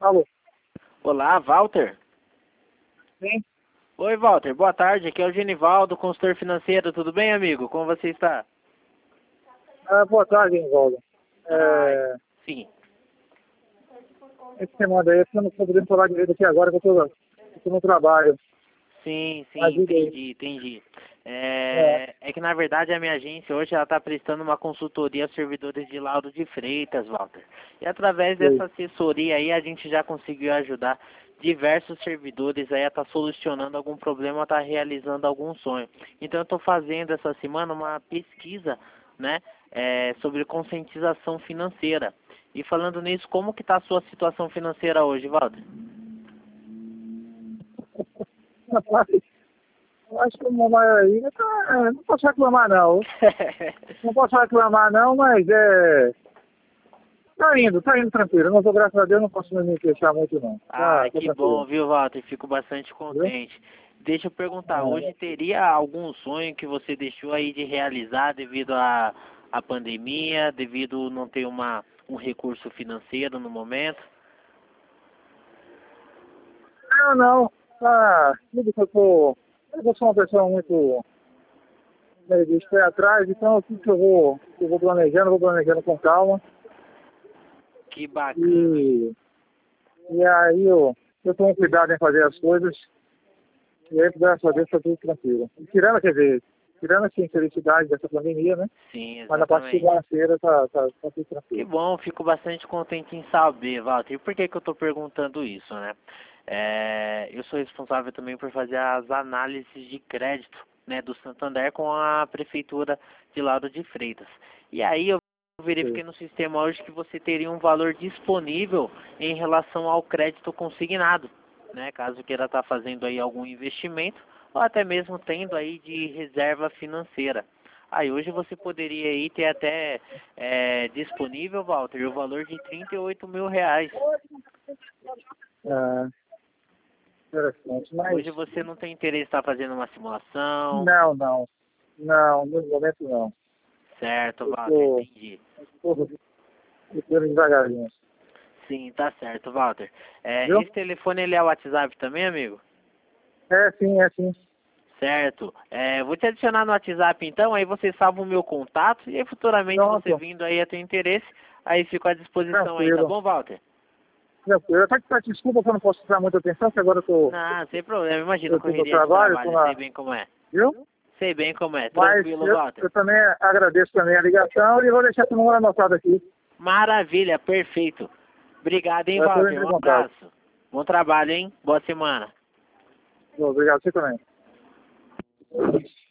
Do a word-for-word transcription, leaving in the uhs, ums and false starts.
Alô? Olá, Walter. Sim? Oi, Walter. Boa tarde. Aqui é o Genivaldo, consultor financeiro. Tudo bem, amigo? Como você está? Ah, boa tarde, Envolda. Ah, É, sim. esse semana aí, eu não estou podendo falar direito aqui agora, que eu estou no trabalho. Sim, sim, Mas diga aí. entendi, entendi. É, É, é que, na verdade, a minha agência hoje ela está prestando uma consultoria aos servidores de Lauro de Freitas, Walter. E através sei. dessa assessoria aí, a gente já conseguiu ajudar diversos servidores aí a estar solucionando algum problema, a estar realizando algum sonho. Então, eu estou fazendo essa semana uma pesquisa, né, é, sobre conscientização financeira. E falando nisso, como que está a sua situação financeira hoje, Walter? Rapaz, eu acho que uma maioria tá, não posso reclamar não. Não posso reclamar não, mas é. Tá indo, tá indo tranquilo. Eu não tô, graças a Deus, não posso me queixar muito não. Ah, Tá, tá que bom, tranquilo. viu, Walter? Fico bastante Entendeu? contente. Deixa eu perguntar, É, hoje teria algum sonho que você deixou aí de realizar devido à à pandemia, devido não ter uma, um recurso financeiro no momento? não, não. Tá, tudo que eu tô. Eu sou uma pessoa muito. Meio de pé atrás, então tudo que eu vou, que eu vou planejando, eu vou planejando com calma. Que bacana. E, e aí eu, eu tomo cuidado em fazer as coisas. E aí, graças a Deus, está tudo tranquilo. E tirando, quer dizer, tirando assim, a infelicidade dessa pandemia, né? Sim, Mas na parte exatamente. financeira tá, tá, tá tudo Que tranquilo. bom, fico bastante contente em saber, Walter. E por que que eu estou perguntando isso, né? É, eu sou responsável também por fazer as análises de crédito, né, do Santander com a prefeitura de Lauro de Freitas. E aí eu Sim. verifiquei no sistema hoje que você teria um valor disponível em relação ao crédito consignado, né, caso queira estar fazendo aí algum investimento ou até mesmo tendo aí de reserva financeira. Aí hoje você poderia aí ter até é, disponível, Walter, o valor de trinta e oito mil reais. Ah, interessante. Mas Hoje você não tem interesse em estar fazendo uma simulação, não, não. Não, no momento não. certo, Eu Walter, tô, entendi. eu tô ficando devagarinho. Sim, tá certo, Walter. É, Viu? esse telefone ele é o WhatsApp também, amigo? É sim, é sim. Certo. É, vou te adicionar no WhatsApp então, aí você salva o meu contato e aí futuramente você Pronto. vindo aí a ter interesse, aí fico à disposição aí, tá Tranquilo. bom, Walter? Tranquilo. Eu até que peço desculpa que eu não posso prestar muita atenção, que agora eu tô, Não, sem problema, imagina a eu tô no correria de trabalho, eu tô trabalho, sei na. bem como é. Viu? Sei bem como é, Mas tranquilo, eu, Walter. eu também agradeço também a ligação e vou deixar todo mundo anotado aqui. Maravilha, perfeito. Obrigado, hein, Eu estou Walter. entre em Um contato. abraço. Bom trabalho, hein? Boa semana. Obrigado, você também.